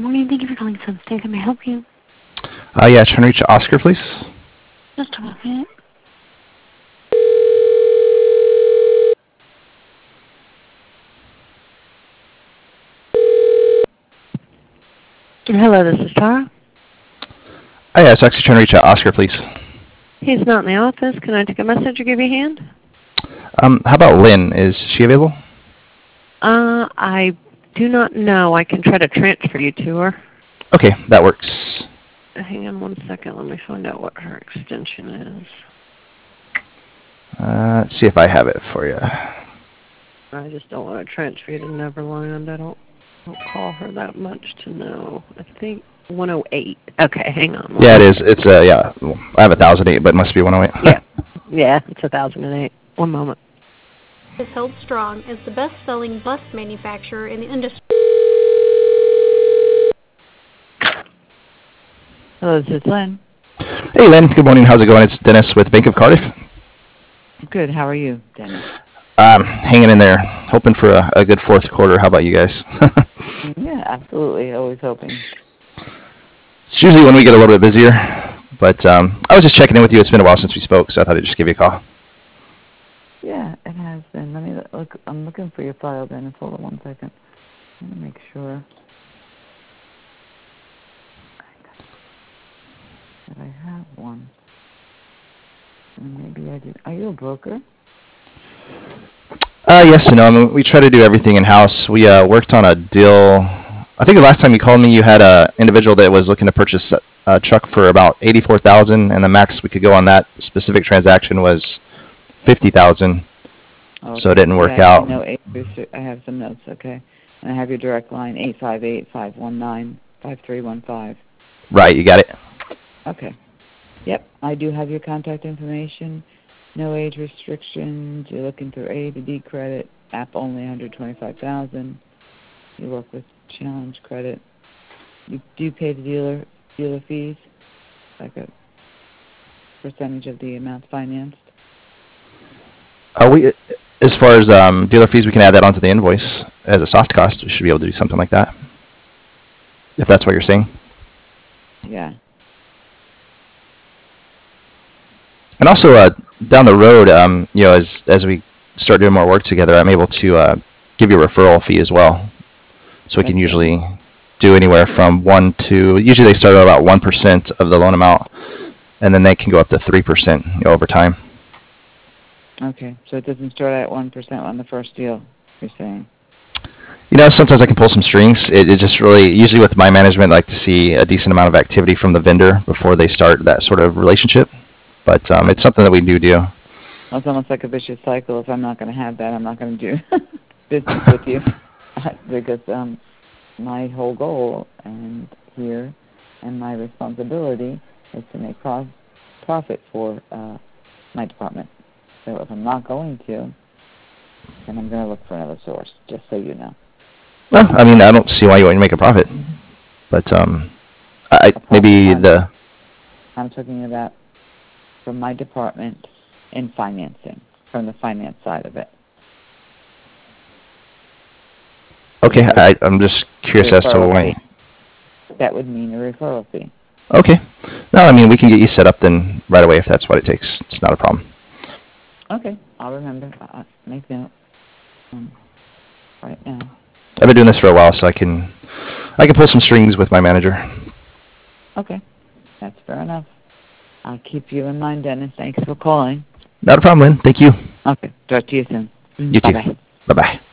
morning. Thank you for calling Sunstein. Can I help you? Yeah, trying to reach Oscar, please. Just a moment. Hello, this is Tara. Yeah, it's actually trying to reach Oscar, please. He's not in the office. Can I take a message or give you a hand? How about Lynn? Is she available? I do not know. I can try to transfer you to her. Okay, that works. Hang on one second. Let me find out what her extension is. Let's see if I have it for you. I just don't want to transfer you to Neverland. I don't call her that much to know. I think 108. Okay, hang on. Yeah, it is. It's yeah. I have 1008, but it must be 108. Yeah, it's 1008. One moment. Is held strong as the best-selling bus manufacturer in the industry. Hello, this is Lynn. Hey, Lynn. Good morning. How's it going? It's Dennis with Bank of Cardiff. Good. How are you, Dennis? Hanging in there, hoping for a good fourth quarter. How about you guys? Yeah, absolutely. Always hoping. It's usually when we get a little bit busier, but I was just checking in with you. It's been a while since we spoke, so I thought I'd just give you a call. Yeah, it has been. Let me look. I'm looking for your file, Dennis. Hold on one second. Let me make sure that I have one. And maybe I did. Are you a broker? Yes and no. I mean, we try to do everything in-house. We worked on a deal. I think the last time you called me, you had an individual that was looking to purchase a truck for about $84,000, and the max we could go on that specific transaction was $50,000. Okay. So it didn't work Yeah, out. I have some notes, okay. And I have your direct line, 858-519-5315. Right, you got it. Okay. Yep, I do have your contact information. No age restrictions. You're looking through A to D credit. App only $125,000. You work with Challenge Credit. You do pay the dealer fees, like a percentage of the amount financed. We, as far as dealer fees, we can add that onto the invoice as a soft cost. We should be able to do something like that, if that's what you're saying. Yeah. And also, down the road, as we start doing more work together, I'm able to give you a referral fee as well. So we can usually do anywhere from usually they start at about 1% of the loan amount, and then they can go up to 3% over time. Okay, so it doesn't start at 1% on the first deal, you're saying? Sometimes I can pull some strings. It just really, usually with my management, I like to see a decent amount of activity from the vendor before they start that sort of relationship. But it's something that we do. Well, it's almost like a vicious cycle. If I'm not going to have that, I'm not going to do business with you. Because my whole goal and my responsibility is to make profit for my department. So if I'm not going to, then I'm going to look for another source, just so you know. Well, I mean, I don't see why you wouldn't make a profit. But I'm talking about from my department in financing, from the finance side of it. Okay, I'm just curious as to why. That would mean a referral fee. Okay. No, I mean, we can get you set up then right away if that's what it takes. It's not a problem. Okay, I'll remember. I'll make note right now. I've been doing this for a while, so I can pull some strings with my manager. Okay, that's fair enough. I'll keep you in mind, Dennis. Thanks for calling. Not a problem, Lynn. Thank you. Okay, talk to you soon. You too. Bye-bye. Bye-bye.